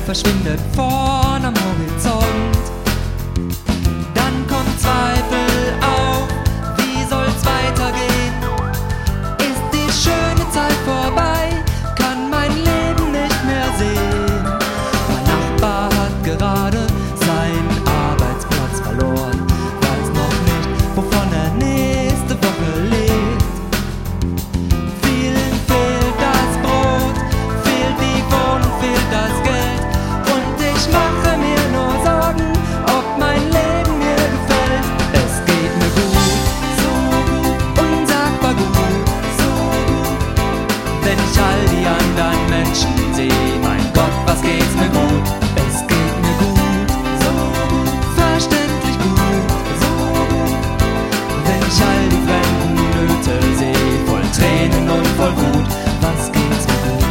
verschwindet vorn am Horizont. Dann kommt Zweifel auf, wie soll's weitergehen? Ist die schöne Zeit vorbei, kann mein Leben nicht mehr sehen. Mein Nachbar hat gerade seinen Arbeitsplatz verloren, weiß noch nicht, wovon er nächste Woche lebt. Vielen fehlt das Brot, fehlt die Wohnung, fehlt das Geld. Und ich mache mir nur Sorgen, ob mein Leben mir gefällt. Es geht mir gut, so gut, unsagbar gut, so gut. Wenn ich all die anderen Menschen sehe, mein Gott, was geht's mir gut. Es geht mir gut, so gut, verständlich gut, so gut. Wenn ich all die fremden Nöte sehe, voll Tränen und voll Wut, was geht's mir gut.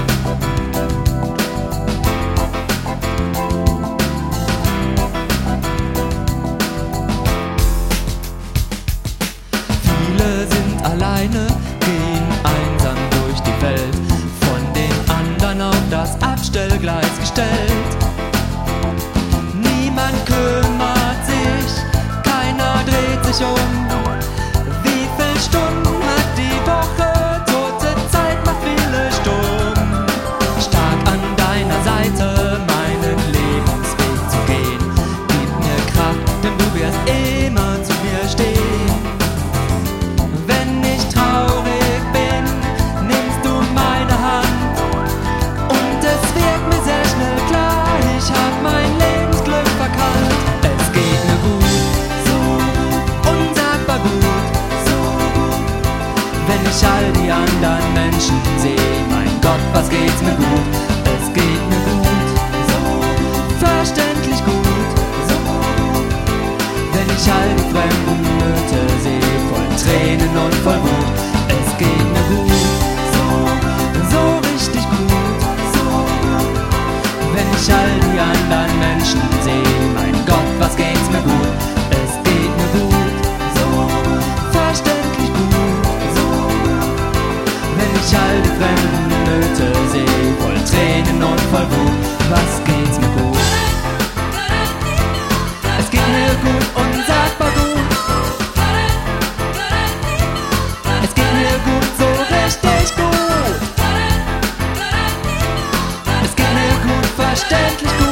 Viele sind alleine, gehen einsam durch die Welt, von den anderen auf das Abstellgleis gestellt. Niemand kümmert sich, keiner dreht sich um. Wie viel Stunden hat die Woche? Tote Zeit macht viele stumm. Stark an deiner Seite, meinen Lebensweg zu gehen. Gib mir Kraft, denn du wirst immer zu mir stehen. Wenn ich traurig bin, nimmst du meine Hand. Und es wird mir sehr schnell klar, ich hab mein Lebensglück verkannt. Es geht mir gut, so gut, unsagbar gut, so gut. Wenn ich all die anderen Menschen sehe, mein Gott, was geht's mir gut. Es geht mir gut, so gut, verständlich gut, so gut. Wenn ich all die fremden Nöte sehe, voll Tränen und voll Wut. Es geht mir gut, so gut, so richtig gut, so gut. Wenn ich all die anderen Menschen sehe, mein Gott, was geht's mir gut. Es geht mir gut, so gut, verständlich gut, so gut. Wenn ich all die fremden Nöte sehe, voll Tränen und voll Wut, was geht's mir gut. Es geht mir gut, unsagbar gut. Es geht mir gut, so richtig gut. Es geht mir gut, verständlich gut.